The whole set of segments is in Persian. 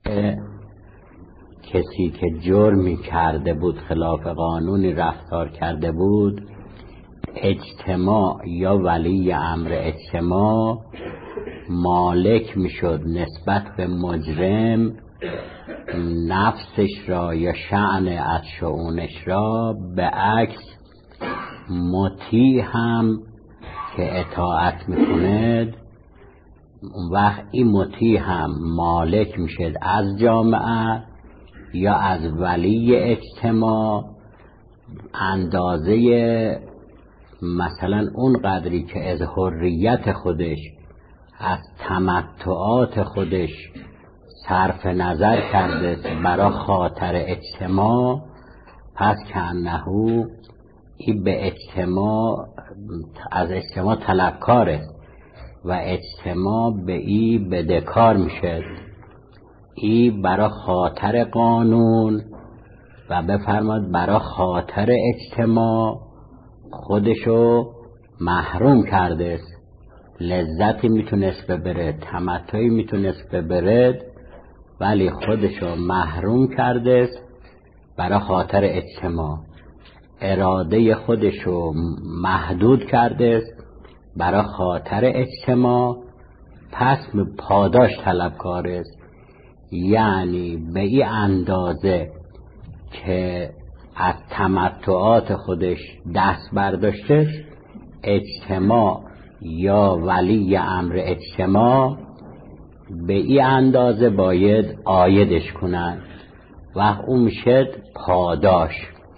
که کسی که جرمی کرده بود، خلاف قانونی رفتار کرده بود، اجتماع یا ولی امر اجتماع مالک میشد نسبت به مجرم نفسش را یا شأن از شؤونش را، به عکس مطیع هم که اطاعت میکند، اون وقت این مطیع هم مالک میشد از جامعه یا از ولی اجتماع اندازه مثلا اون قدری که از حریت خودش، از تمتعات خودش صرف نظر کرده برای خاطر اجتماع، پس کأنه ای به اجتماع، از اجتماع طلبکاره و اجتماع به ای بدهکار میشه. ای برای خاطر قانون و بفرماد برای خاطر اجتماع خودشو محروم کرده است. لذتی میتونست ببره، تمتعی میتونست ببره، ولی خودشو محروم کرده است برای خاطر اجتماع. اراده خودشو محدود کرده است برای خاطر اجتماع، پس پاداش طلبکار است. یعنی به این اندازه که از تمتعات خودش دست برداشته، اجتماع یا ولی امر اجتماع به این اندازه باید عایدش کنن و اون میشه پاداش،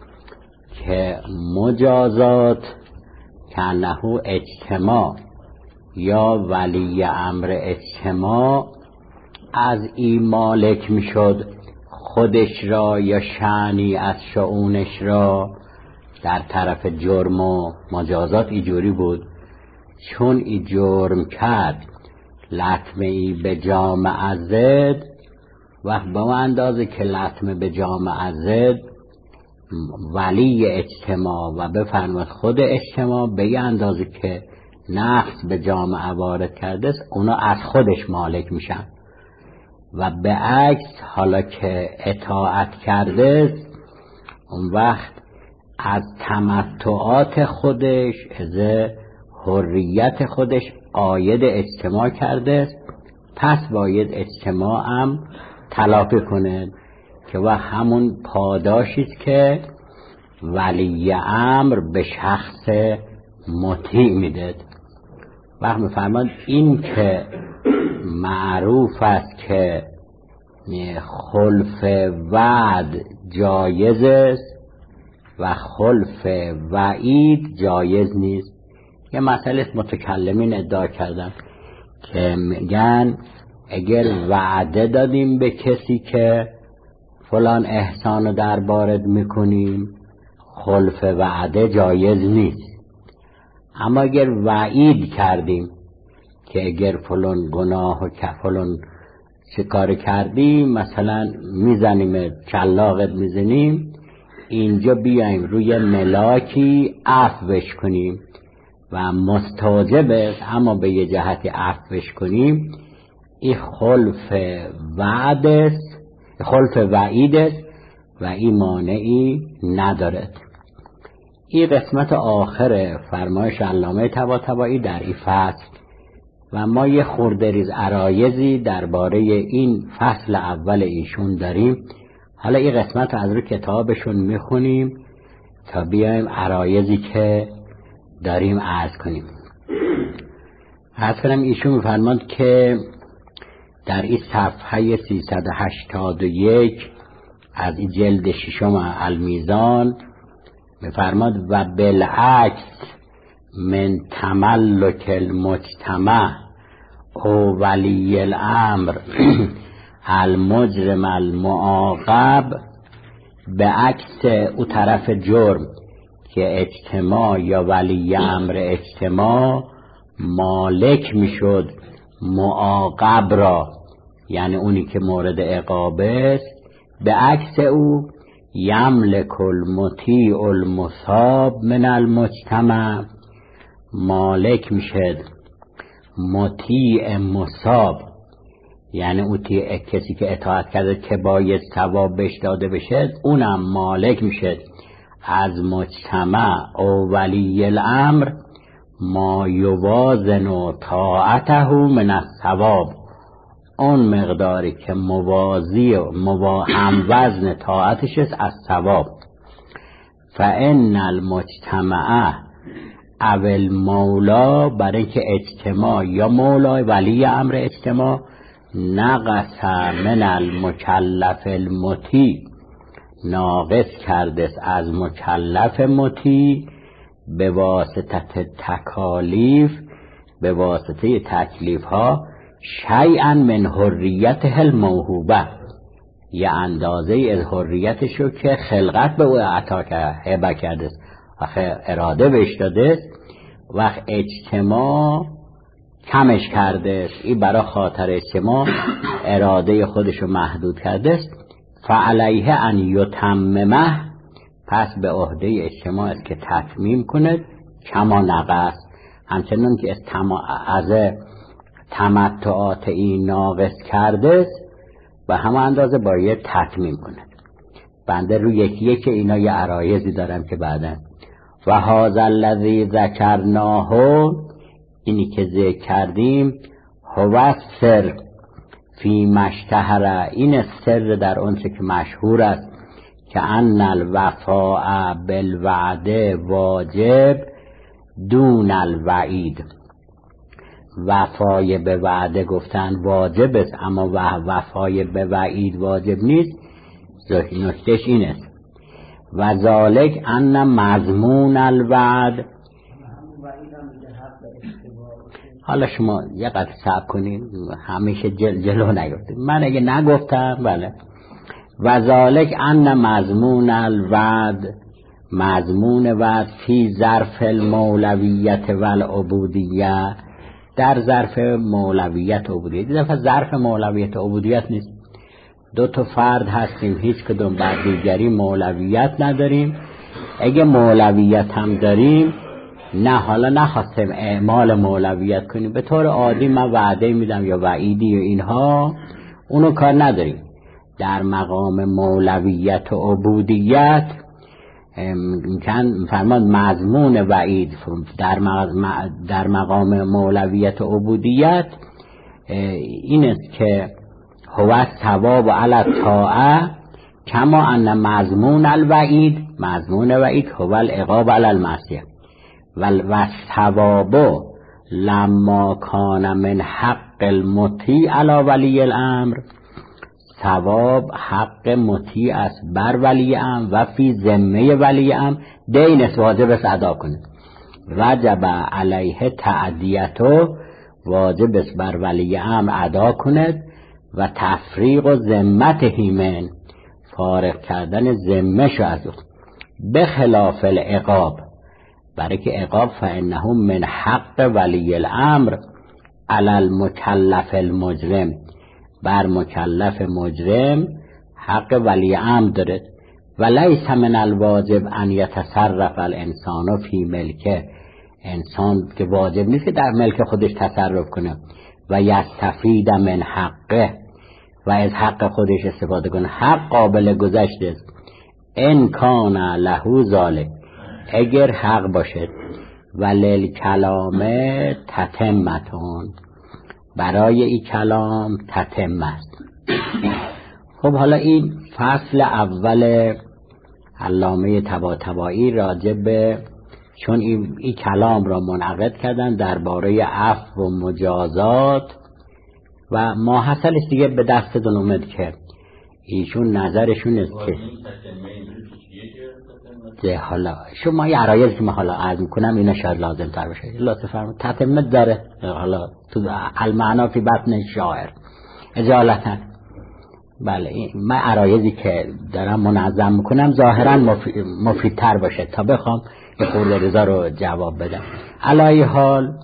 که مجازات کنه اجتماع یا ولی امر اجتماع از این مالک میشد خودش را یا شأنی از شؤونش را. در طرف جرم و مجازات اینجوری بود، چون ای جرم کرد لطمه ای به جامعه زد، و به اون اندازه که لطمه به جامعه زد ولی اجتماع و بفرماد خود اجتماع به این اندازه که نفس به جامعه وارد کرده است، اونا از خودش مالک میشن. و به عکس حالا که اطاعت کرده است، اون وقت از تمتعات خودش، از حریت خودش عاید اجتماع کرده است، پس باید اجتماع هم تلافی کنه، که و همون پاداشیست که ولی امر به شخص مطیع میده. وقت میفرماد این که معروف است که خلف وعد جایز است و خلف وعید جایز نیست. یه مسئله متکلمین ادعا کردن که میگن اگر وعده دادیم به کسی که فلان احسانو دربارت میکنیم، خلف وعده جایز نیست. اما اگر وعید کردیم که اگر فلان گناه و فلان چه کار کردیم، مثلا میزنیم، چلاقت میزنیم، اینجا بیایم روی ملاکی عفوش کنیم و مستوجب است، اما به یه جهتی عفوش کنیم، این خلف وعد است، خلف وعید است و این مانعی ندارد. این قسمت آخر فرمایش علامه طباطبایی در این فصل، و ما یه خورده ریز عرایضی درباره این فصل اول ایشون داریم. حالا این قسمت از روی کتابشون میخونیم تا بیایم عرایضی که داریم عرض کنیم. عرض کنم ایشون میفرماد که در این صفحه 381 از این جلد ششم المیزان میفرماد و بالعکس من تملک المجتمع او ولی الامر المجرم المعاقب، به عکس او طرف جرم که اجتماع یا ولی امر اجتماع مالک میشد معاقب را، یعنی اونی که مورد عقاب است، به عکس او یملک المطیع المصاب من المجتمع، مالک میشد مطیع مصاب، یعنی اوتی کسی که اطاعت کرده که باید ثواب بهش داده بشه، اونم مالک میشه از مجتمع او ولی الامر ما یوازن طاعته من الثواب، اون مقداری که موازی و هم وزن طاعتش است از ثواب. فان المجتمع او المولا، برای که اجتماع یا مولا ولی امر اجتماع نقص من المکلف المطیع، ناقص کرده از مکلف مطیع به واسطه تکالیف، به واسطه تکلیف ها، شیئا من حریته الموهوبه، یه اندازه از حریتشو که خلقت به او عطا کرده، هبه کرده، آخه اراده بهش داده، وقت اجتماع کمش کرده، این برای خاطر اجتماع اراده خودشو محدود کرده، فعلیه ان یتممه، پس به عهده اجتماع است که تتمیم کند، کما نقص، همچنان که از تمتعات این ناقص کرده و همه اندازه باید تتمیم کند. بنده روی یکی که اینا یه عرایضی دارم که بعدن و هذا الذی ذکرناه، اینی که ذکر کردیم، هو سر فی مشتهر، این سر در اونچه که مشهور است، که ان الوفاء بالوعد واجب دون الوعید، وفای به وعده گفتن واجب است اما وفای به وعید واجب نیست. نکتهش این است و ذالک ان مضمون الوعد، حالا شما یه قدر صبر کنین، همیشه جلو نگفتید، من اگه نگفتم بله. و ذالک ان مضمون الوعد، مضمون وعد فی ظرف المولویت و العبودیه، در ظرف مولویت و عبودیت. این دفعه ظرف مولویت و عبودیت نیست، دو تا فرد هستیم، هیچ کدوم بر دیگری مولویت نداریم. اگه مولویت هم داریم، نه حالا نخواستیم اعمال مولویت کنیم، به طور عادی من وعده میدم یا وعیدی و اینها، اونو کار نداریم. در مقام مولویت و عبودیت فرمان مضمون وعید در مقام مولویت و عبودیت این است که هو ثواب علی الطاعه کما ان مضمون الوعید، مضمون وعید هو العقاب علی المعصیه، و ثواب لما کان من حق المطیع علی ولی الامر، ثواب حق مطیع است بر ولی امر و فی ذمه ولی امر، دین است واجب است ادا کنه. وجب علیه تعدیتو، واجب است بر ولی امر ادا کند، و تفریق و ذمت من، فارغ کردن ذمه شو از او، بخلاف العقاب، برای که عقاب فانه من حق ولی الامر علی المکلف المجرم، بر مکلف مجرم حق ولی امر دارد. و لیس من الواجب ان یتصرف الانسان فی ملکه، انسان که واجب نیست که در ملک خودش تصرف کنه، و یستفید من حقه، و از حق خودش استفاده کنه. حق قابل گذشته است، ان کان له ذالک، اگر حق باشد، و للکلام تتمتون، برای این کلام تتم است. خب حالا این فصل اول علامه طباطبایی راجع به، چون این کلام را منعقد کردن درباره عفو و مجازات و ماحصلش دیگه به دستتون اومد که ایشون نظرشون است که حالا شما یه عرایض که من حالا عرض میکنم اینا شاید لازم تر باشه، لطفا فرمایید. تتمت داره حالا تو المعنا فی بطن شاعر اجالتا، بله من عرایضی که دارم منظم میکنم ظاهرا مفیدتر باشه تا بخوام یه خورده رضا رو جواب بدم. علی حال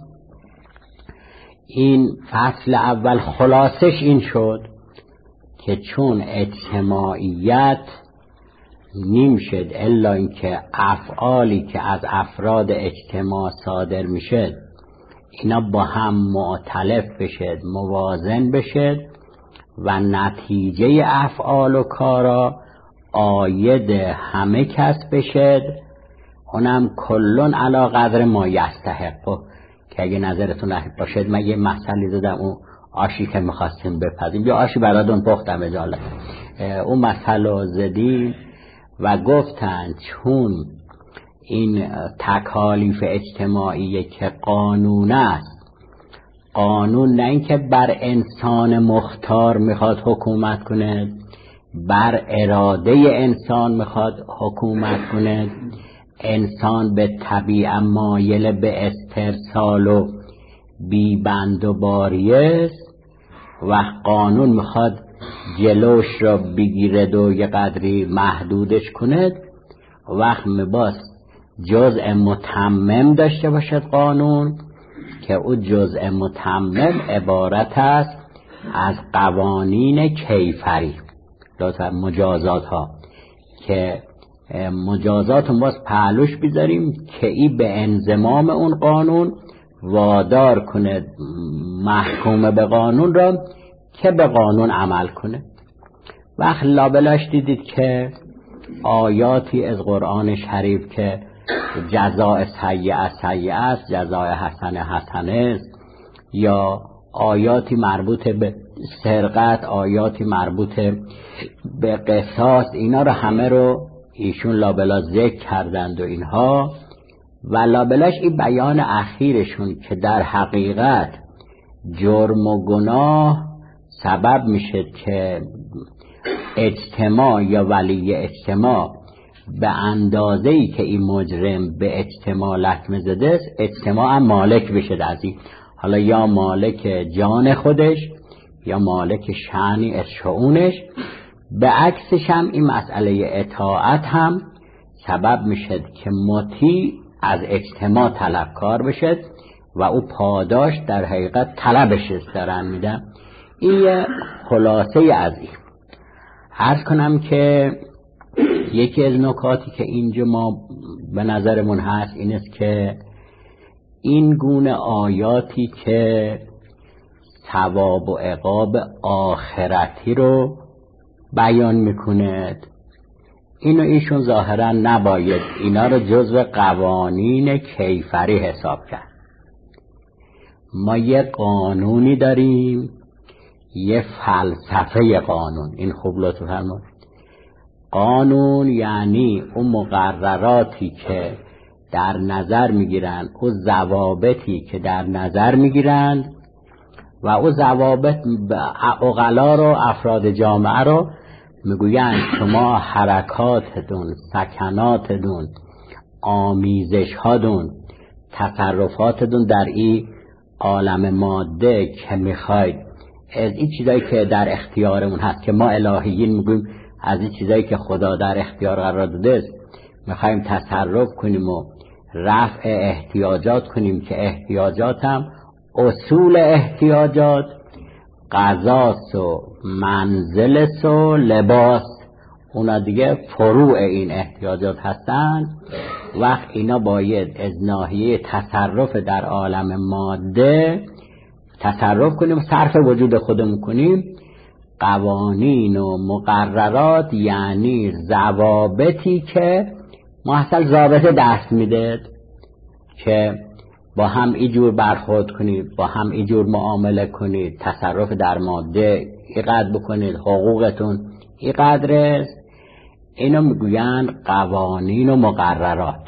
این فصل اول خلاصش این شد که چون اجتماعیت نیم شد الا اینکه افعالی که از افراد اجتماع صادر میشد اینا با هم معتلف بشد، موازن بشد، و نتیجه افعال و کارا آید همه کس بشد، اونم کلون علی قدر ما یستحق. که اگه نظرتون باشد من یه مسئله دادم، اون آشی که میخواستیم بپزیم، یا آشی براتون پختم اجالت، اون مسئله زدیم و گفتن چون این تکالیف اجتماعی که قانون است، قانون نه اینکه بر انسان مختار میخواد حکومت کنه، بر اراده انسان میخواد حکومت کنه. انسان به طبیعه مایل به استرسال و بیبند و باریه و قانون میخواد جلوش را بگیرد و یه قدری محدودش کند. وقت میباس جزء متمم داشته باشد قانون، که او جزء متمم عبارت است از قوانین کیفری، لطفا مجازات ها، که مجازات باز پهلوش بیذاریم که ای به انضمام اون قانون وادار کنه محکوم به قانون را که به قانون عمل کنه. وقت لابلاش دیدید که آیاتی از قرآن شریف که جزاء سیئه سیئه است، جزاء حسنه حسنه است، یا آیاتی مربوط به سرقت، آیاتی مربوط به قصاص، اینا رو همه رو ایشون لابلا ذکر کردند و اینها، و لابلاش این بیان اخیرشون که در حقیقت جرم و گناه سبب میشه که اجتماع یا ولی اجتماع به اندازه‌ای که این مجرم به اجتماع لطمه زده است، اجتماع هم مالک بشه از این، حالا یا مالک جان خودش یا مالک شأنی از شؤونش. به عکسش هم این مسئله اطاعت هم سبب میشه که مطیع از اجتماع طلبکار بشه و او پاداش در حقیقت طلبش دارن میدن. این خلاصه از این. عرض کنم که یکی از نکاتی که اینجا ما به نظرمون هست این است که این گونه آیاتی که ثواب و عقاب آخرتی رو بیان میکند، اینو ایشون ظاهرا نباید اینا رو جزو قوانین کیفری حساب کرد. ما یه قانونی داریم، یه فلسفه قانون. این خوب لطفا فرمایید. قانون یعنی اون مقرراتی که در نظر میگیرند، اون ضوابطی که در نظر میگیرند و اون ضوابط عقلا رو، افراد جامعه رو میگویند شما حرکاتتون، سکناتتون، آمیزشهاتون، تصرفاتتون در این عالم ماده که میخواید از این چیزایی که در اختیارمون هست، که ما الهیین میگویم از این چیزایی که خدا در اختیار قرار داده است میخوایم تصرف کنیم و رفع احتیاجات کنیم، که احتیاجات هم اصول احتیاجات غذاست و منزلست و لباس، اونا دیگه فروع این احتیاجات هستن. وقت اینا باید از ناحیه تصرف در عالم ماده تصرف کنیم، صرف وجود خودمون کنیم. قوانین و مقررات یعنی ضوابطی که محصل ضابطه دست میده که با هم اینجور برخورد کنید، با هم اینجور معامله کنید، تصرف در ماده اینقدر بکنید، حقوقتون اینقدر است. اینو میگوین قوانین و مقررات.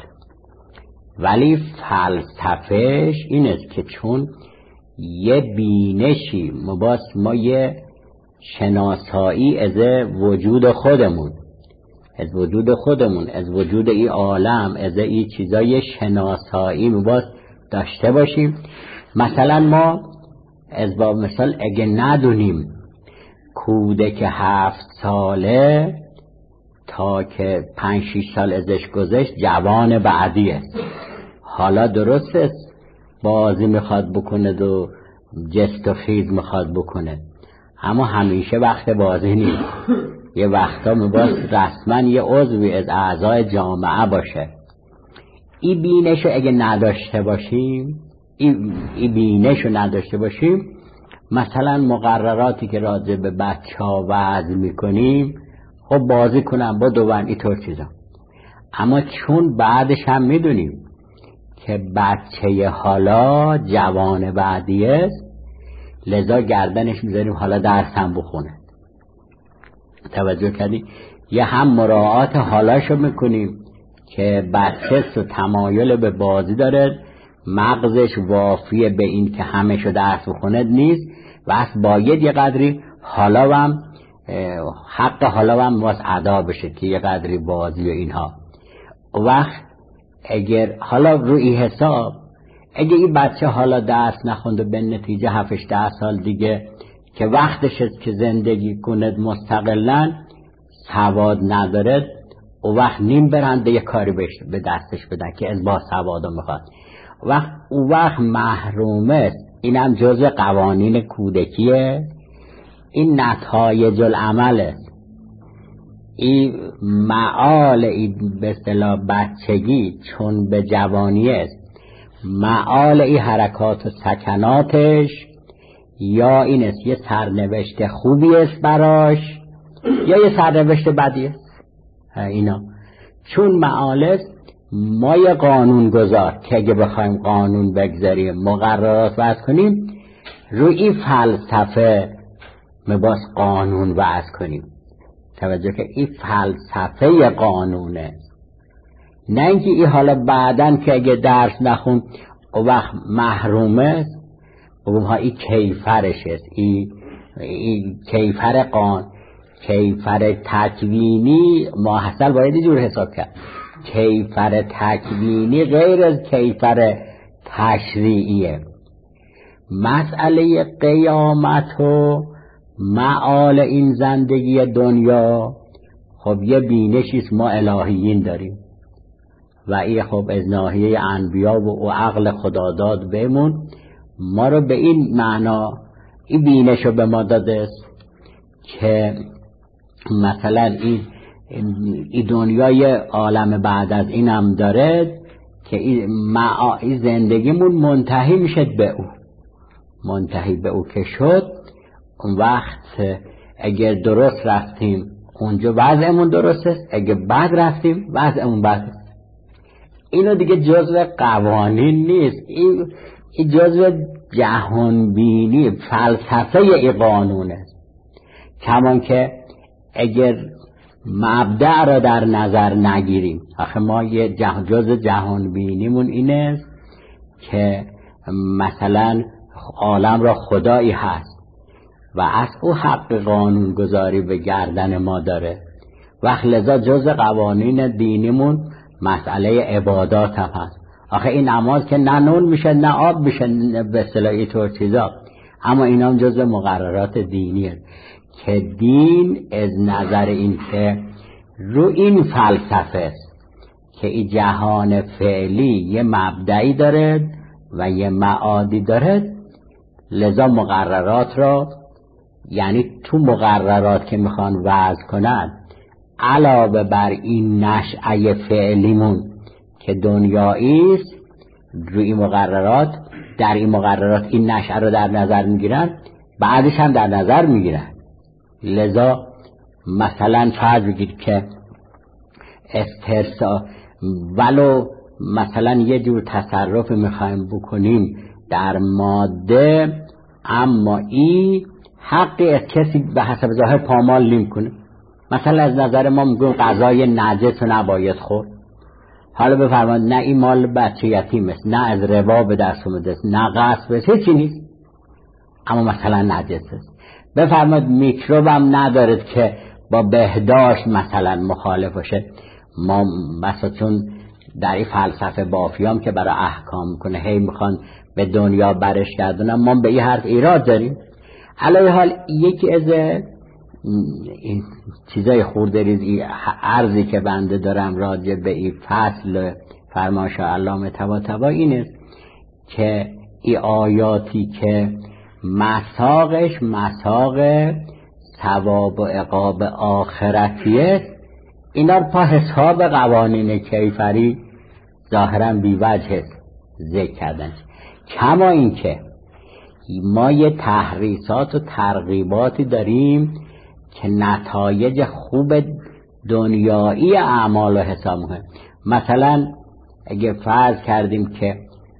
ولی فلسفهش این است که چون یه بینشی ما یه شناسایی از وجود خودمون، از وجود این عالم، از این چیزای شناسایی مباس داشته باشیم. مثلا ما از با مثال اگه ندونیم کودک 7 ساله تا که 5-6 سال ازش گذشت جوان بعدی است، حالا درست است بازی میخواد بکنه و جست و خیز میخواد بکنه، اما همیشه وقت بازی نیست. یه وقتا میباید رسما یه عضوی از اعضای جامعه باشه. این بینشو اگه نداشته باشیم، مثلا مقرراتی که راجع به بچه ها وضع میکنیم، خب بازی کنن با دوبن اینطور چیزا، اما چون بعدش هم میدونیم که بچه حالا جوان بعدی است، لذا گردنش میذاریم حالا درس هم بخونه. توجه کردی؟ یه هم مراعات حالاشو میکنیم که بچه و تمایل به بازی داره، مغزش وافیه به این که همشو درس بخونه نیست و از باید یه قدری حالا هم حق حالا هم باز ادا بشه که یه قدری بازی و اینها. وقت اگر حالا روی حساب اگه این بچه حالا درس نخونده به نتیجه 7-10 سال دیگه که وقتش که زندگی کنه مستقلاً سواد نداره، و وقت نیم برنده یه کاری به دستش بدن که از با سوادو میخواد، او وقت محروم است. اینم جزء قوانین کودکیه، این نتایج العمل است، این معال این به اصطلاح بچگی چون به جوانی است، معال این حرکات و سکناتش یا این است یه سرنوشت خوبی است براش یا یه سرنوشت بدی است. اینا چون معال است، ما یه قانون گذار که اگه بخوایم قانون بگذاریم مقررات وضع کنیم، روی این فلسفه مباس قانون وضع کنیم. توجه که این فلسفه قانونه، نه اینکه این حالا بعدن که اگه درس نخون و وقت محرومه است، اونها این کیفرش است، این کیفر کیفر تکوینی ماحصل باید اینجور حساب کرد. کیفر تکوینی غیر از کیفر تشریعیه. مسئله قیامت و معال این زندگی دنیا خب یه بینشیست ما الهیین داریم و این خب از ناحیه انبیا و عقل خداداد بهمون ما رو به این معنا این بینشو به ما داده است که مثلا این دنیای عالم بعد از این هم داره که این زندگیمون منتهی میشه به او، منتهی به او که شد، اون وقت اگر درست رفتیم اونجا وضعمون درست است، اگر بد رفتیم وضعمون بد است. اینو دیگه جزء قوانین نیست، این جزء جهانبینی فلسفه ای قانون است. کمان که اگر مبدأ را در نظر نگیریم، آخه ما یه جزء جهانبینیمون اینه است که مثلا عالم را خدایی هست و از او حق قانون گذاری به گردن ما داره، وقت لذا جزء قوانین دینیمون مسئله عبادات هم هست. آخه این نماز که نه نون میشه نه آب میشه به اصطلاح اینطور چیزا، اما اینا هم جزء مقررات دینیه که دین از نظر این که رو این فلسفه است که این جهان فعلی یه مبدعی داره و یه معادی داره، لذا مقررات را یعنی تو مقررات که میخوان وضع کنن علاوه بر این نشأه فعلیمون که دنیایی است، روی مقررات در این مقررات این نشأه رو در نظر میگیرن، بعدش هم در نظر میگیرن. لذا مثلا فرض بگید که استرسا ولو مثلا یه جور تصرف میخوایم بکنیم در ماده، اما این حقی از کسی به حسب ظاهر پامال نمیکنه. مثلا از نظر ما میگیم غذای نجس نباید خورد، حالا بفرمایید نه این مال بچه یتیم است، نه از ربا به دست اومده است، نه غصب است، هیچی نیست، اما مثلا نجس است. بفرمایید میکروب هم ندارد که با بهداشت مثلا مخالف باشه. ما مثلا چون در این فلسفه بافیام که برای احکام میکنه هی میخوان به دنیا برش گردونن، ما به این حرف ایراد داریم. علاوه حال یکی از این چیزای خوردریزی عرضی که بنده دارم راجع به این فصل فرمایش علامه طباطبایی اینه که این آیاتی که مساقش مساق ثواب و عقاب آخرتیه، اینا رو پا حساب قوانین کیفری ظاهرا بیوجه ذکر کردن. کما این که ما یه تحریصات و ترغیباتی داریم که نتایج خوب دنیایی اعمال رو حساب میکنیم. مثلا اگه فرض کردیم که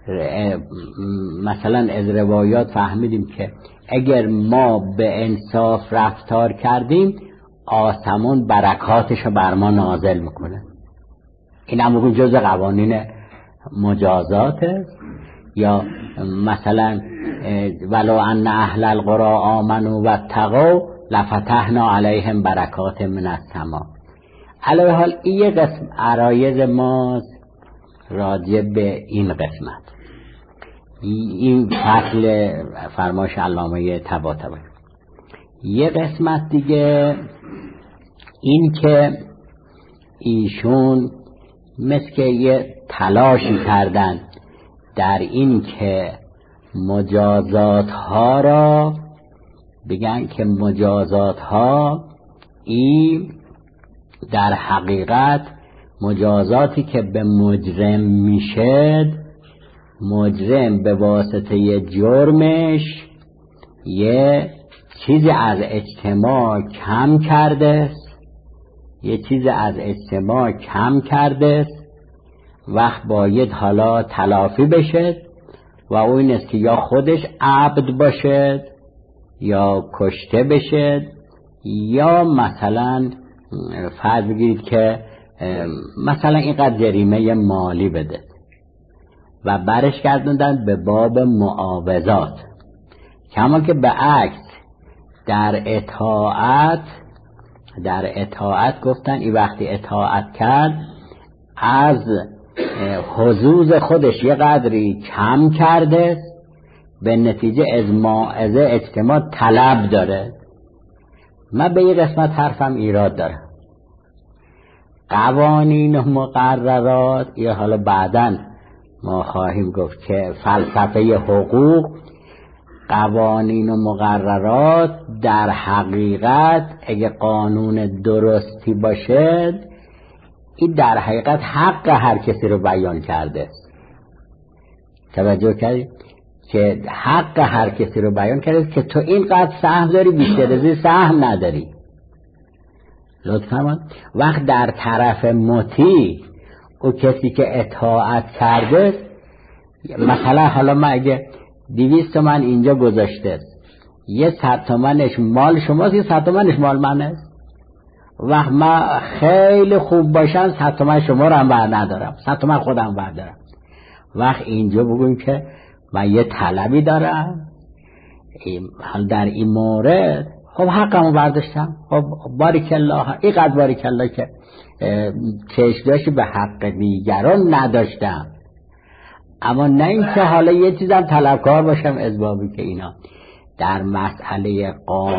مثلا از روایات فهمیدیم که اگر ما به انصاف رفتار کردیم آسمون برکاتشو بر ما نازل میکنه. این هم جزء قوانین مجازات است. یا مثلا ولو ان اهل القرى آمنوا واتقوا لفتحنا علیهم برکات من السماء. علاوه حال این یه قسم عرایض ماست راجع به این قسمت. این فصل فرمایش علامه طباطبایی. یه قسمت دیگه این که ایشون مثل که یه تلاشی کردن در این که مجازات ها را بگن که مجازات ها این در حقیقت مجازاتی که به مجرم میشه، مجرم به واسطه جرمش یه چیزی از اجتماع کم کرده است، یه چیزی از اجتماع کم کرده است، وقت باید حالا تلافی بشه و او این است که یا خودش عبد باشه یا کشته بشه، یا مثلا فرض بگیرید که مثلا اینقدر جریمه مالی بده و برش گردوندن به باب معاوضات. کما که به عکس در اطاعت گفتن این وقتی اطاعت کرد از حظوظ خودش یه قدری کم کرده، به نتیجه از ماعزه اجتماع طلب داره. من به یه قسمت حرفم ایراد داره. قوانین و مقررات یا حالا بعداً ما خواهیم گفت که فلسفه حقوق، قوانین و مقررات در حقیقت اگه قانون درستی باشه این در حقیقت حق هر کسی رو بیان کرده. توجه کردید که حق هر کسی رو بیان کرده که تو اینقدر سهم داری بیشتر از این سهم نداری. لطفاً وقت در طرف مطیع او کسی که اطاعت کرده، مثلا حالا من اگه 200 تومن اینجا گذاشته یه 100 تومنش مال شماست، یه 100 تومنش مال من است، وقت من خیلی خوب باشم 100 تومن شما رو هم بر ندارم، 100 تومن خودم بردارم. وقت اینجا بگویم که من یه طلبی دارم، حال در این مورد خب حقمو برداشتم، خب بارک الله، اینقدر بارک الله که چشم‌داشتی به حق دیگران نداشتم. اما نه اینکه حالا یه چیزم طلبکار باشم از بابی که اینا. در مسئله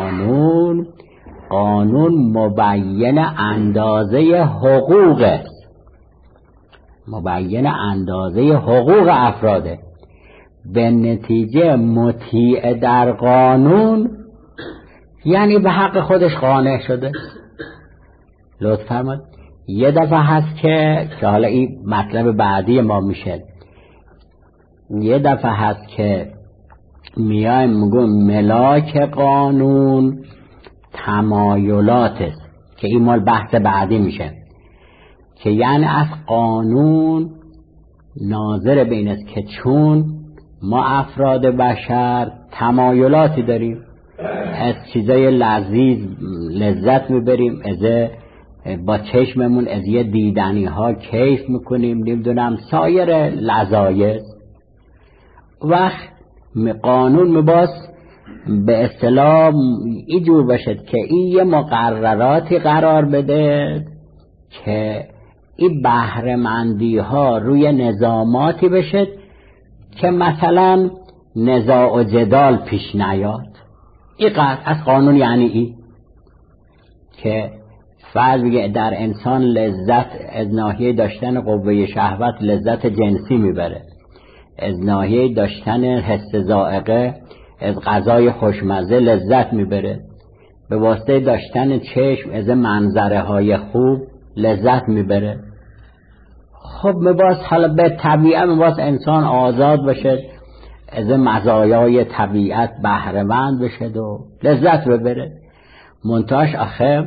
قانون مبین اندازه حقوق است، مبین اندازه حقوق افراده. به نتیجه مطیع در قانون یعنی به حق خودش قانع شده. لطف فرمایید. یه دفعه هست که حالا این مطلب بعدی ما میشه، یه دفعه هست که میایم میگم ملاک قانون تمایلات است که این مال بحث بعدی میشه، که یعنی از قانون ناظر به این است که چون ما افراد بشر تمایلاتی داریم، از چیزای لذیذ لذت میبریم، از با چشممون از یه دیدنی ها کیف میکنیم، نمیدونم سایر لذایذ، وقت قانون میباس به اصطلاح اینجور باشد که این یه مقرراتی قرار بده که این بهره‌مندی ها روی نظاماتی بشه که مثلا نزاع و جدال پیش نیاد. این از قانون یعنی این که فرض بگه در انسان لذت از ناحیه داشتن قوه شهوت لذت جنسی میبره، از ناحیه داشتن حس ذائقه از غذای خوشمزه لذت میبره، به واسطه داشتن چشم از منظره های خوب لذت میبره. خب میباس حالا به طبیعه میباس انسان آزاد باشه از مزایای طبیعت بهره‌مند بشه و لذت ببره. منتهاش آخه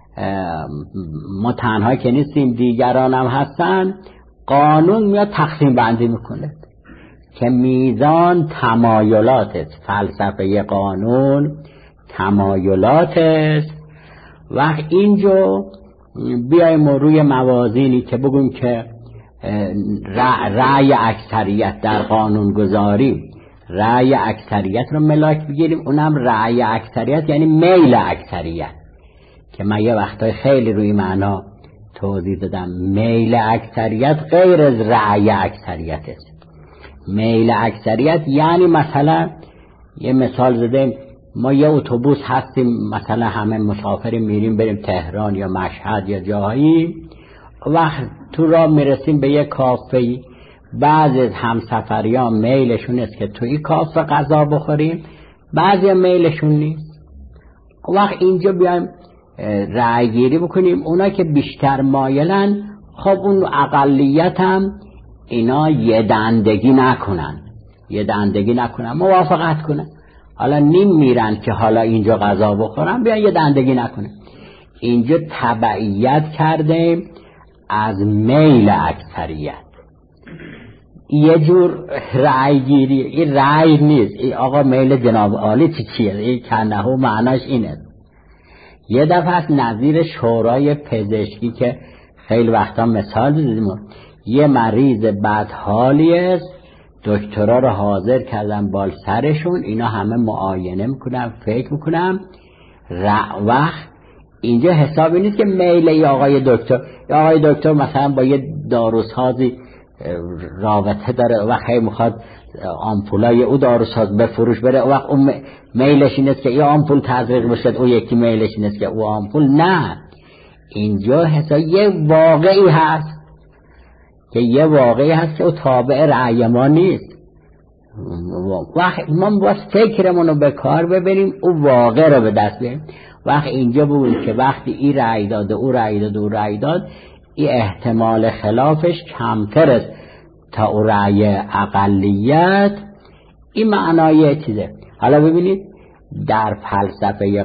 ما تنها که نیستیم، دیگران هم هستن. قانون میاد تقسیم بندی میکنه که میزان تمایلات است. فلسفه قانون تمایلات است. وقت اینجا بیایم روی موازینی که بگیم که رأی اکثریت در قانون گذاری، رأی اکثریت رو ملاک بگیریم. اونم رأی اکثریت یعنی میل اکثریت، که من یه وقتای خیلی روی معنا توضیح دادم. میل اکثریت غیر از رأی اکثریت است. میل اکثریت یعنی مثلا یه مثال زدیم، ما یه اتوبوس هستیم، مثلا همه مسافریم میریم بریم تهران یا مشهد یا جایی، وقت تو راه میرسیم به یه کافه، بعضی از همسفریان میلشون است که توی کافه غذا بخوریم، بعضی میلشون نیست. وقت اینجا بیایم رأی گیری بکنیم. اونا که بیشتر مایلن، خب اون اقلیت هم اینا یه دندگی نکنن، موافقت کنن. حالا نیم میرن که حالا اینجا غذا بخورن، بیان یه دندگی نکنن. اینجا تبعیت کردیم از میل اکثریت. یه جور رأی گیری، این رأی نیست. این آقا میل جناب عالی چیه؟ این کنه معناش اینه. یه دفعه از نظیر شورای پزشکی که خیلی وقتا مثال دیدیم، یه مریض بدحالی است، دکترها رو حاضر کردن بال سرشون، اینا همه معاینه میکنن، فکر میکنن. وقت اینجا حسابی نیست که میل ای آقای دکتر مثلا با یه داروسازی رابطه داره، وقت میخواد آمپولای او داروساز بفروش بره، وقت اون میلش این است که این آمپول تزریق بشه، او یکی میلش این است که او آمپول. نه، اینجا حساب یه واقعی هست که او تابع رأی ما نیست. وقت ما باید فکرمون رو به کار ببریم، او واقع رو به دست بیاریم. وقت اینجا بود که وقتی این رأی داده، او رأی داد، این احتمال خلافش کمتر است تا او رأی اقلیت. این معنای چیزه. حالا ببینید در فلسفه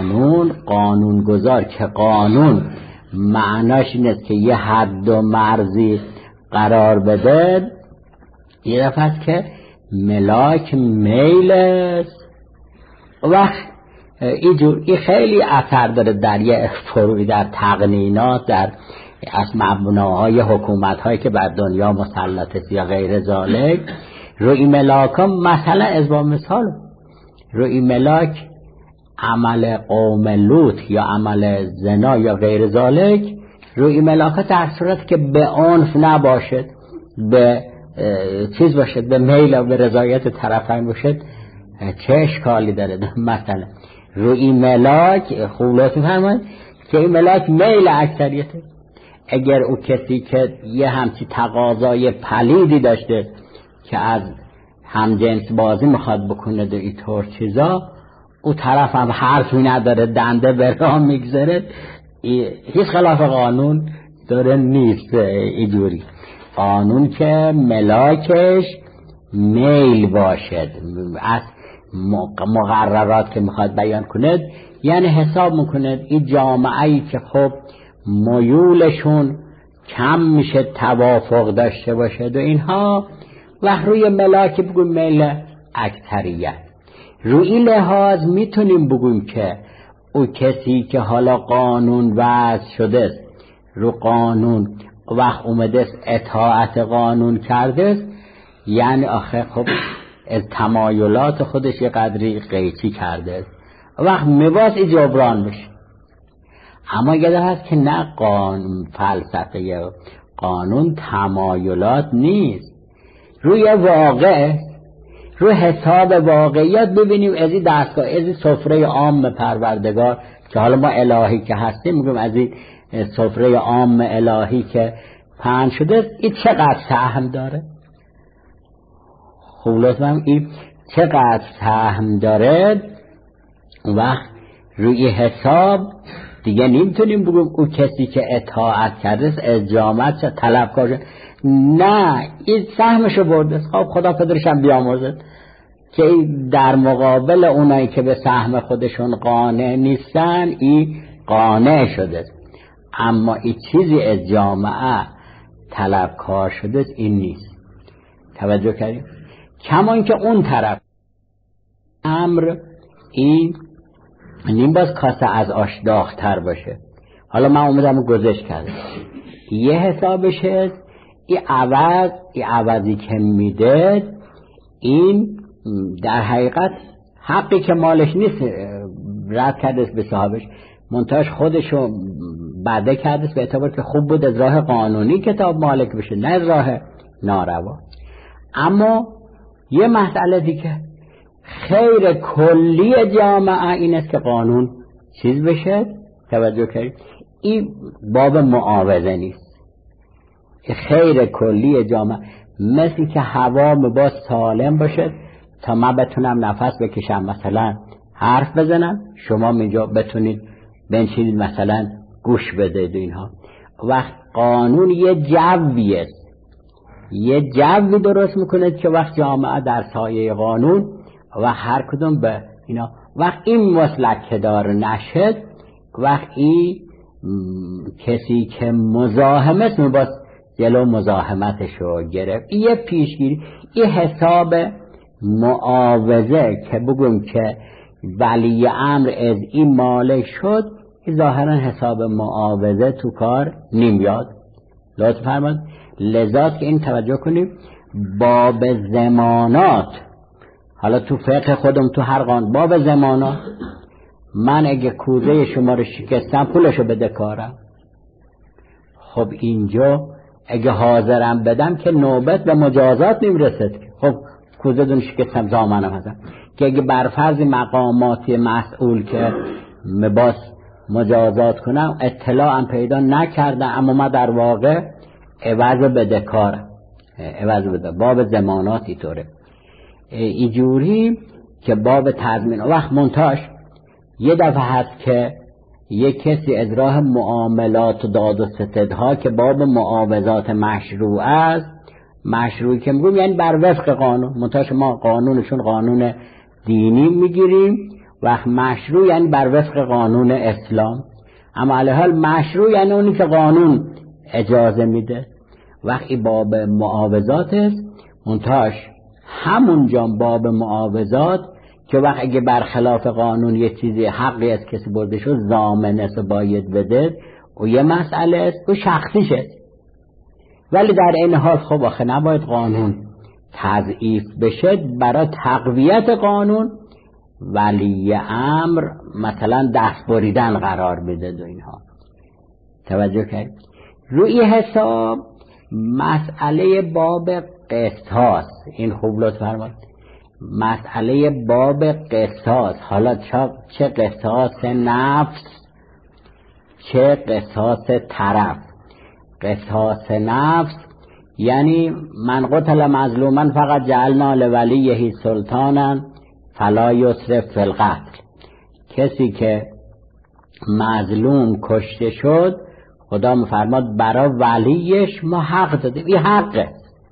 قانونگذار که قانون معناش این است که یه حد و مرزی قرار بده، یه دفعه است که ملاک میل است. وقت این خیلی اثر داره در یه فروعی، در تقنینات، در از مبناهای حکومت هایی که بر دنیا مسلط است یا غیر ذالک. روی ملاک ها مثلا از با مثال روی ملاک عمل قوم لوط یا عمل زنا یا غیر ذالک، روی ملاک ها در صورت که به عنف نباشد، به چیز باشد، به میل و به رضایت طرفین باشد، چه اشکالی داره؟ مثلا روی ملاک خولات فرماید که این ملاک میل اکثریته. اگر او کسی که یه همچی تقاضای پلیدی داشته که از همجنس بازی میخواد بکنه و اینطور چیزا، او طرف هم حرفی نداره، دنده به راه میگذاره، هیچ خلاف قانون داره نیست. اینجوری قانون که ملاکش میل باشد، از مقررات که میخواد بیان کند، یعنی حساب میکند این جامعه‌ای که خب میولشون کم میشه توافق داشته باشد و اینها، و روی ملاک بگویم میل اکثریت. روی لحاظ میتونیم بگویم که او کسی که حالا قانون وضع شده است، رو قانون وقت اومده است اطاعت قانون کرده است، یعنی آخه خب از تمایلات خودش یه قدری قیچی کرده است، وقت میباید جبران بشه. اما یه ده هست که نه، فلسفه قانون تمایلات نیست، روی واقع، روی حساب واقعیت. ببینیم از این دستگاه، از این سفره عام پروردگار که حالا ما الهی که هستیم میگم، از این سفره عام الهی که پهن شده، این چقدر سهم داره؟ خب لطفاً این چقدر سهم داره؟ وقت روی حساب دیگه نمیتونیم بگیم او کسی که اطاعت کرده است اجامت طلبکار شد. نه، این سهمشو برده است. خب خدا پدرشم بیامرزد، که در مقابل اونایی که به سهم خودشون قانع نیستن این قانع شده، اما این چیزی از جامعه طلبکار شده این نیست. توجه کردیم؟ کمان که اون طرف امر این باز کاسه از آش داغ‌تر باشه. حالا من اومدم گذشت کردم یه حسابش هست، این عوضی که میده این در حقیقت حقی که مالش نیست رد کرده به صاحبش، منتهاش خودشو بده کرده به اعتبار که خوب بود از راه قانونی کتاب مالک بشه نه از راه ناروا. اما یه مسئله دیگه خیر کلی جامعه این است که قانون چیز بشه. توجه کنید این باب معاوضه نیست. خیر کلی جامعه مثل که هوا باز سالم باشه تا من بتونم نفس بکشم، مثلا حرف بزنم، شما اینجا بتونید بنشینید مثلا گوش بدید. اینها وقت قانون یه جوی است، یه جوی درست میکنه که وقت جامعه در سایه قانون و هر کدوم به اینا وقت این مسلک دار نشد، وقت این کسی که مزاحمت میباید جلو مزاحمتشو گرفت. یه پیشگیری، یه حساب معاوضه که بگم که ولی امر از این مالک شد، ظاهرا حساب معاوضه تو کار نمیاد. لطف فرمایید. لذا که این توجه کنیم باب ضمانات، حالا تو فقه خودم تو هر قانون باب ضمانات، من اگه کوزه شما رو شکستم پولشو بده کارم، خب اینجا اگه حاضرم بدم که نوبت به مجازات نمیرسد. خب کوزه دون شکستم زامنم هستم که اگه برفرض مقاماتی مسئول که مباس مجازات کنم اطلاعم پیدا نکردم، اما من در واقع عوض بده کارم، عوض بده. باب ضماناتی طوره اینجوری که باب تضمین وقت منتاش یه دفعه هست که یک کسی از راه معاملات و داد و ستدها که باب معاوضات مشروع است، مشروعی که میگم یعنی بر وفق قانون، منتها ما قانونشون قانون دینی میگیریم، وقت مشروع یعنی بر وفق قانون اسلام، اما علیه مشروع یعنی اونی که قانون اجازه میده. وقتی باب معاوضات است، منتها همونجا باب معاوضات که وقت اگه برخلاف قانون یه چیزی حقی از کسی برده شد ضامن است باید بده و یه مسئله است و شخصی شد، ولی در این حال خب آخه نباید قانون تضعیف بشه. برای تقویت قانون ولی امر مثلا دست بریدن قرار بده و اینها. توجه کنید روی حساب مسئله باب قصاص، این خوب لطف فرمایید، مسئله باب قصاص، حالا چه قصاص نفس چه قصاص طرف. قصاص نفس یعنی من قتل مظلوما فقط جعلنا لولیه سلطانا فلا یسرف فی القتل، کسی که مظلوم کشته شد خدا میفرماد برای ولیش ما حق دادیم، این حقه.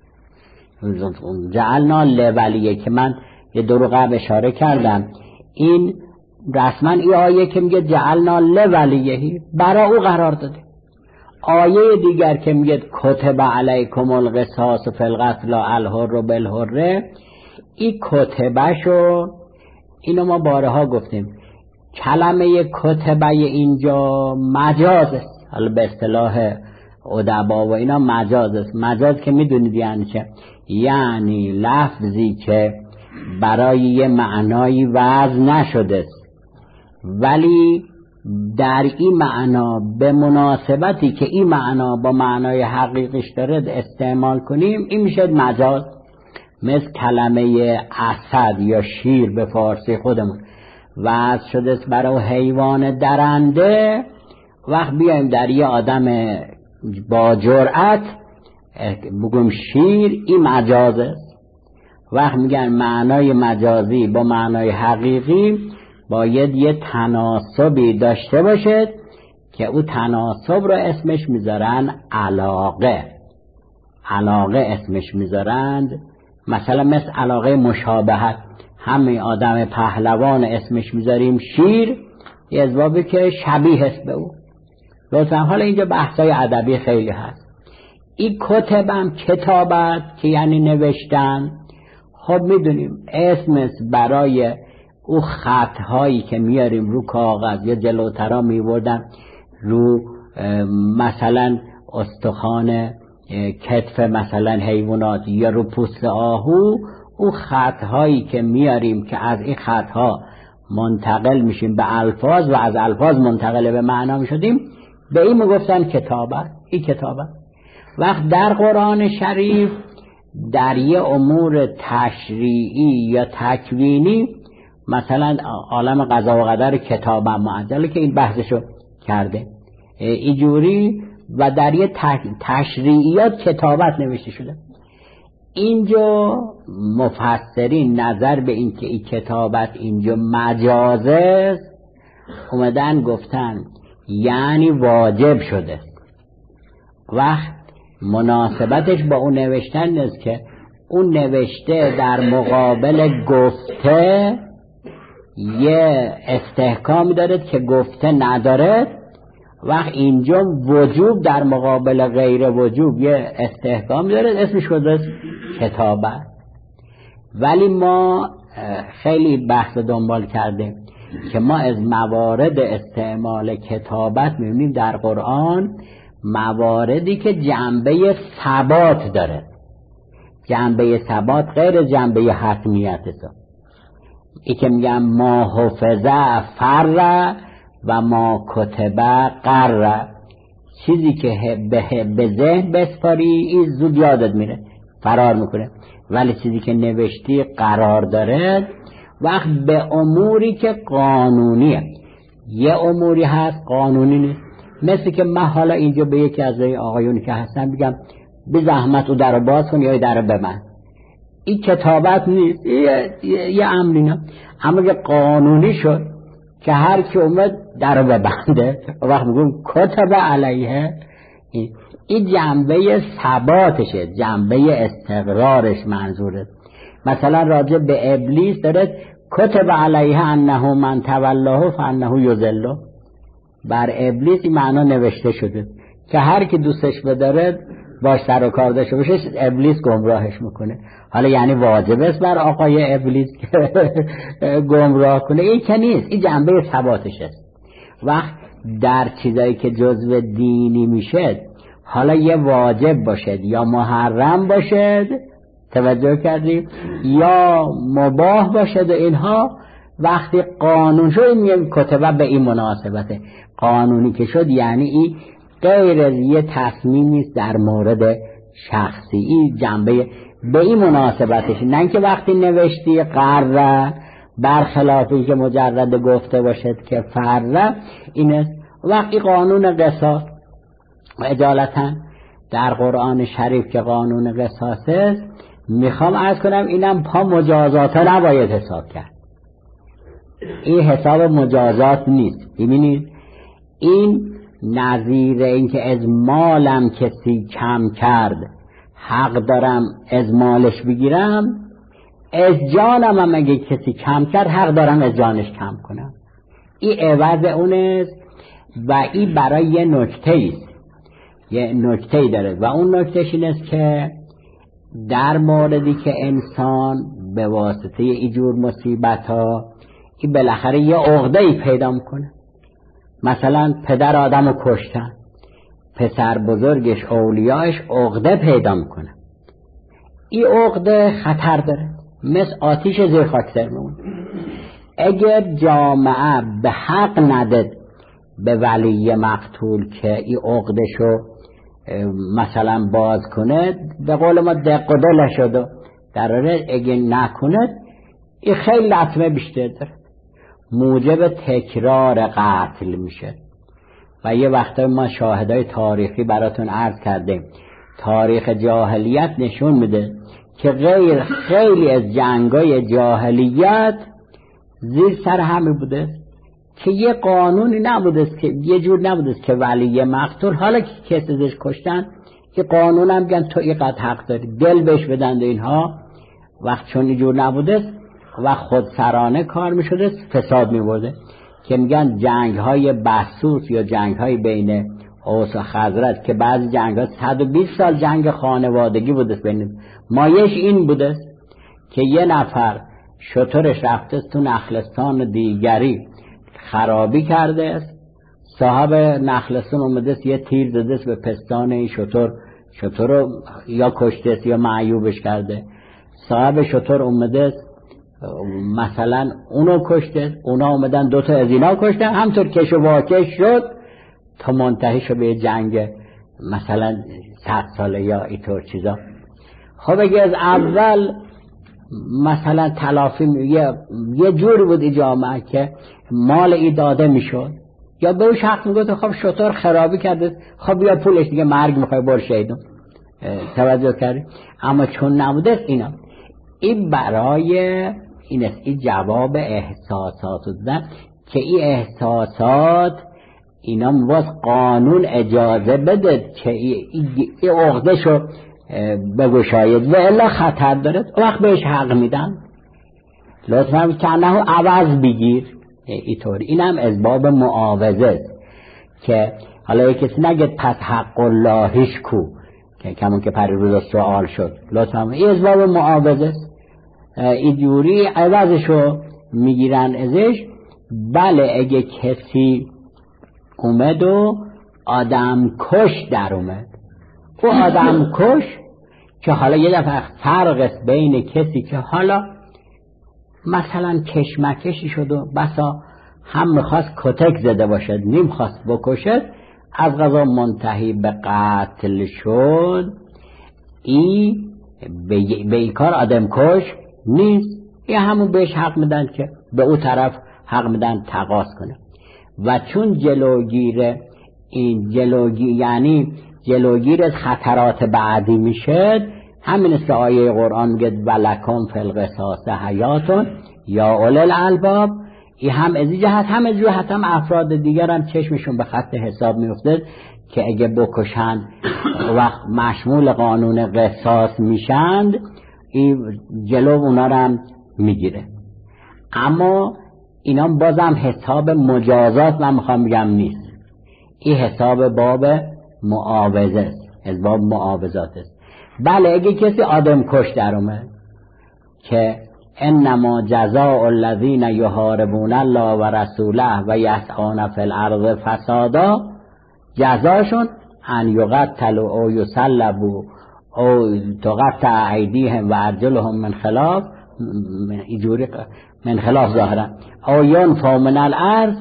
جعلنا لولیه که من یه دروغه اشاره کردم، این رسما این آیه که میگه جعلنا لولیه برای او قرار داده. آیه دیگر که میگه کتب علیکم القصاص فی القتل الحر بالحر، این کتبه شو اینو ما بارها گفتیم، کلمه کتبه اینجا مجاز است، حالا به اصطلاح ادبا و اینا مجاز است. مجاز که میدونید یعنی چه؟ یعنی لفظی که برای یه معنایی وضع نشده است ولی در این معنا به مناسبتی که این معنا با معنای حقیقیش داره استعمال کنیم، این میشه مجاز. مثل کلمه اسد یا شیر به فارسی خودمون وضع شده است برای حیوان درنده، وقت بیایم در یه آدم با جرأت بگم شیر، این مجاز است. وقت میگن معنای مجازی با معنای حقیقی باید یه تناسبی داشته باشد که او تناسب رو اسمش میذارن علاقه. علاقه اسمش میذارند، مثلا مثل علاقه مشابهت. همین آدم پهلوان اسمش میذاریم شیر، یه اسبابی که شبیه است به او. لطفا حالا اینجا بحثای ادبی خیلی هست. این کتبم کتابت که یعنی نوشتن، خب میدونیم اسم برای او خطهایی که میاریم رو کاغذ یا جلوترا میوردن رو مثلا استخوان کتف مثلا حیوانات یا رو پوست آهو، او خطهایی که میاریم که از این خطها منتقل میشیم به الفاظ و از الفاظ منتقل به معنا میشدیم، به این میگفتن کتابت. این کتابت وقت در قرآن شریف در یه امور تشریعی یا تکوینی، مثلا عالم قضا و قدر کتاب معجله که این بحثشو کرده اینجوری، و در یه تشریعیات کتابت نوشته شده. اینجا مفسرین نظر به این که این کتابت اینجا مجازه اومدن گفتن یعنی واجب شده. وقت مناسبتش با اون نوشتن است که اون نوشته در مقابل گفته یه استحکام دارد که گفته ندارد. وقت اینجا وجوب در مقابل غیر وجوب یه استحکام دارد، اسمش شده کتابت. ولی ما خیلی بحث دنبال کرده که ما از موارد استعمال کتابت می‌بینیم در قرآن مواردی که جنبه ثبات داره. جنبه ثبات غیر جنبه حتمیت است. ای که میگم ما حفظه فر و ما کتبه قر، چیزی که به ذهن بسپاری این زود یادت میره، فرار میکنه، ولی چیزی که نوشتی قرار داره. وقت به اموری که قانونیه، یه اموری هست قانونی نیست. مثل که من حالا اینجا به یکی از آقایونی که هستن بگم به زحمت او در باز کن یا در ببند، این کتابت نیست، یه امری نه. اما که قانونی شد که هر کی اومد در ببنده، وقت میگم کتب علیه، این جنبه ثباتشه، جنبه استقرارش منظوره. مثلا راجع به ابلیس داره کتب علیه انه من تولاه فانه یضله، بر ابلیس این معنا نوشته شده که هر کی دوستش بداره باش سر و کار داشته باشه ابلیس گمراهش میکنه. حالا یعنی واجب است بر آقای ابلیس که گمراه کنه؟ این که نیست، این جنبه ثباتش است. وقت در چیزایی که جزو دینی میشه، حالا یه واجب باشد یا محرم باشد، توجه کردیم، یا مباح باشد و اینها، وقتی قانون شد این کتبه به این مناسبته. قانونی که شد یعنی این غیر از یه تصمیمی است در مورد شخصی، این جنبه به این مناسبتش، نه که وقتی نوشتی قرره برخلافی که مجرد گفته باشد که فره این است. وقتی قانون قصاص و اجالتا در قرآن شریف که قانون قصاص است، میخوام عرض کنم اینم پا مجازات نباید حساب کرد. این حساب مجازات نیست. ببینید این نظیر این که از مالم کسی کم کرد حق دارم از مالش بگیرم، از جانم هم اگه کسی کم کرد حق دارم از جانش کم کنم. این عوض اون است و این برای یه نکته است، یه نکته داره و اون نکتهش این است که در موردی که انسان به واسطه اینجور مصیبت ها این بالاخره یه عقده‌ای پیدا میکنه. مثلا پدر آدمو کشتن، پسر بزرگش اولیاش عقده پیدا میکنه. این عقده خطر داره، مثل آتیش زیر خاکستر میمونه. اگر جامعه به حق نده به ولی مقتول که این عقدشو مثلا باز کنه، به قول ما دق و دل شده، در حالی اگه نکنه این خیلی لطمه بیشتر داره، موجب تکرار قتل میشه. و یه وقتا ما شاهدای تاریخی براتون عرض کردیم، تاریخ جاهلیت نشون میده که خیلی از جنگای جاهلیت زیر سر همه بوده که یه قانونی نبوده، که یه جور نبوده که ولی مقتول حالا که کسی ازش کشتن که قانون هم بگن تو اینقدر حق داری، دل بهش بدن و اینها. وقت چون اینجور نبوده و خودسرانه کار میشده فساد میبرده، که میگن جنگ های بسوس یا جنگ های بین اوس و خزرج که بعضی جنگ ها 120 سال جنگ خانوادگی بوده بین مایش این بوده که یه نفر شترش رفته تو نخلستان دیگری خرابی کرده است، صاحب نخلستان اومده یه تیر زده به پستان این شتر رو یا کشته یا معیوبش کرده، صاحب شتر اومده مثلا اونو کشته، اونا اومدن دوتا از اینا کشتن، همطور کش و واکش شد تا منتهی شد به جنگ مثلا 100 ساله یا اینطور چیزا. خب اگه از اول مثلا تلافی یه جوری بود این جامعه که مال ای داده میشد یا به اوش حق میگوید خب شطور خرابی کرده، خب بیا پولش دیگه مرگ میخوای بر شیدون، توجه کردی؟ اما چون نبوده اینا، این برای این است، این جواب احساسات دادن که این احساسات اینا باز قانون اجازه بده که این عقده شو بگشاید و الا خطر داره، وقت بهش حق میدن لطفا که انهو عوض بگیر اینطوری. این هم از باب معاوضه است که حالا یک کسی نگه پس حق اللهیش کو، که کمون که پریروز سوال شد، لطفا این از باب معاوضه است، اینجوری عوضشو میگیرن ازش. بله اگه کسی اومد و آدم کش در اومد، او آدم کش که حالا یه دفعه فرق است بین کسی که حالا مثلا کشمکشی شد و بسا هم میخواست کتک زده باشد نیم خواست بکشد، از قضا منتهی به قتل شد، این به این کار آدم کش نیست، این همون بهش حق میدن که به او طرف حق میدن تقاضا کنه. و چون یعنی جلوگیر از خطرات بعدی میشه، همین است که آیه قرآن میگه ولکم فی القصاص حیاتون یا اولي الالباب. این هم از این جهت هم از جهت هم افراد دیگر هم چشمشون به خط حساب میفته که اگه بکشن وقت مشمول قانون قصاص میشند، این جلو اونا رو هم میگیره. اما اینا بازم حساب مجازات من میخوام بگم نیست، این حساب باب معاوضه است، از باب معاوضات است. بله اگه کسی آدم کش در اومد که انما جزاء الذین یحاربون الله و رسوله و یسعون فی الارض فسادا، جزاشون ان یقتلوا او یصلبوا او تقطع ایدیهم و ارجلهم من خلاف، اینجوری من خلاف ظاهرا، او ینفوا من الارض.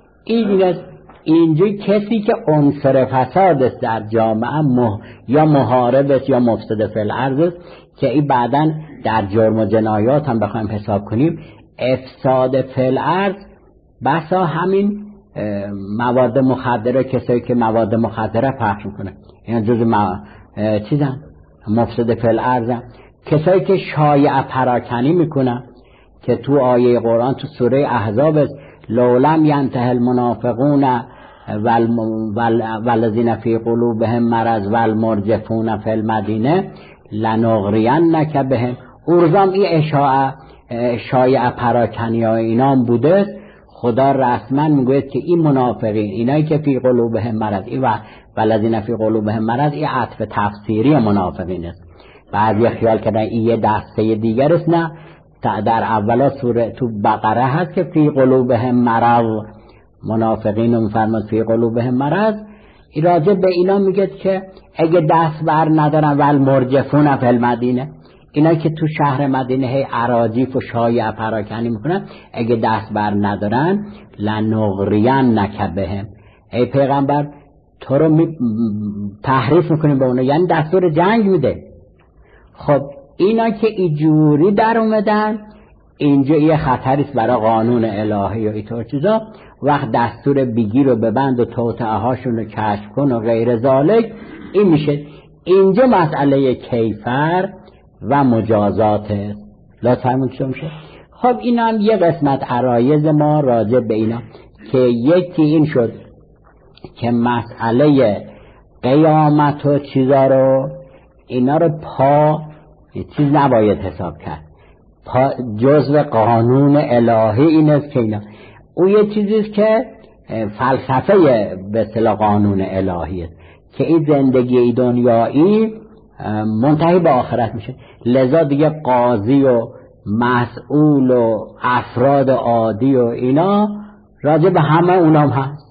اینجا کسی که عنصر فساد است در جامعه یا محارب است یا مفسد فی الارض است، که این بعداً در جرم و جنایات هم بخوایم حساب کنیم، افساد فی الارض بسا همین مواد مخدره، کسایی که مواد مخدره پخش میکنه اینا جزء چیزن مفسد فی الارض، کسایی که شایعه پراکنی میکنن که تو آیه قرآن تو سوره احزاب است لولم ینته المنافقون والذین فی قلوبهم مرض والمرجفون فی المدینه لنغرینک بهم. ارزم این شایعه پراکنی ها اینام بوده، خدا رسما میگوید که این منافقین، اینایی که فی قلوبهم مرض، این والذین فی قلوبهم مرض، این عطف تفسیری منافقین است. بعضی خیال کردن این یه دسته دیگر است، نه، در اولا سوره تو بقره هست که فی قلوبهم مرض، منافقین میفرماد فی قلوبهم مرض، راجع به اینا میگه که اگه دست بر ندارن والمرجفون فی المدینه، اینا که تو شهر مدینه هی اراجیف و شایعه پراکنی میکنن، اگه دست بر ندارن لنغرینک بهم، ای پیغمبر تو رو تحریف میکنیم به اونا، یعنی دستور جنگ میده. خب اینا که اینجوری در اومدن، اینجا یه خطریست برای قانون الهی و اینطور چیزا، وقت دستور بگیر و ببند و توطئه هاشون رو کشف کن و غیر ذالک، این میشه. اینجا مسئله کیفر و مجازات است. لطفاً چون میشه. خب این هم یه قسمت عرایض ما راجع به اینا که یکی این شد که مسئله قیامت و چیزا رو اینا رو چیز نباید حساب کرد، جزء قانون الهی این است که اینا او یه چیزیست که فلسفه به اصطلاح قانون الهی است که این زندگی دنیایی منتهی به آخرت میشه. لذا دیگه قاضی و مسئول و افراد عادی و اینا راجع به همه اونام هست،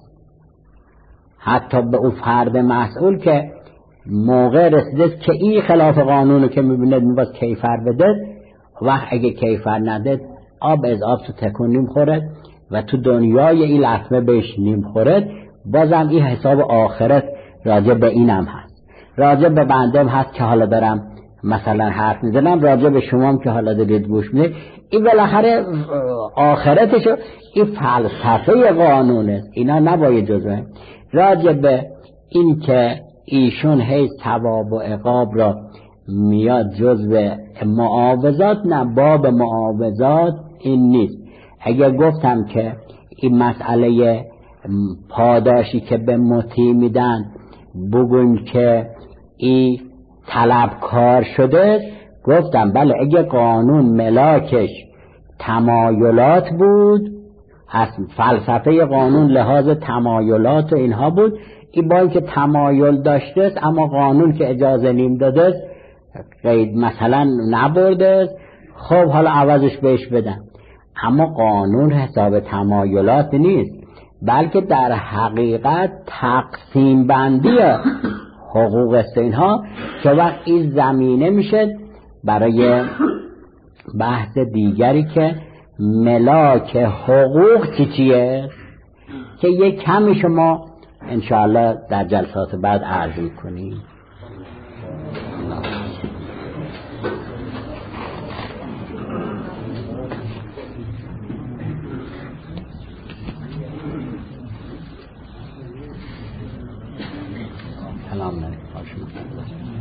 حتی به اون فرد مسئول که موقع رسیده که این خلاف قانونو که میبینه میباید کیفر بده و اگه کیفر نده آب از آب تو تکون نمیخوره و تو دنیای این لطمه بهش نمیخوره. بازم این حساب آخرت راجع به اینم هست، راجع به بندم هست که حالا دارم مثلا حرف میزنم، راجع به شما هم که حالا دارید گوش میدید. این بالاخره آخرتشو این فلسفه قانونه، اینا نباید جزوه. راجع به این که ایشون هی ثواب و عقاب را میاد جزو معاوضات، نه، باب معاوضات این نیست. اگر گفتم که این مسئله پاداشی که به مطیع میدن بگویم که این طلبکار شده، گفتم بله اگه قانون ملاکش تمایلات بود، از فلسفه قانون لحاظ تمایلات و اینها بود، این با اینکه تمایل داشته است اما قانون که اجازه نیم داده است قید مثلا نبرده است، خب حالا عوضش بهش بدن. اما قانون حساب تمایلات نیست، بلکه در حقیقت تقسیم بندی حقوق است اینها که وقت این زمینه میشه برای بحث دیگری که ملاک حقوق چیه که یک کمی شما انشاءالله در جلسات بعد عرض میکنیم. سلام علیکم.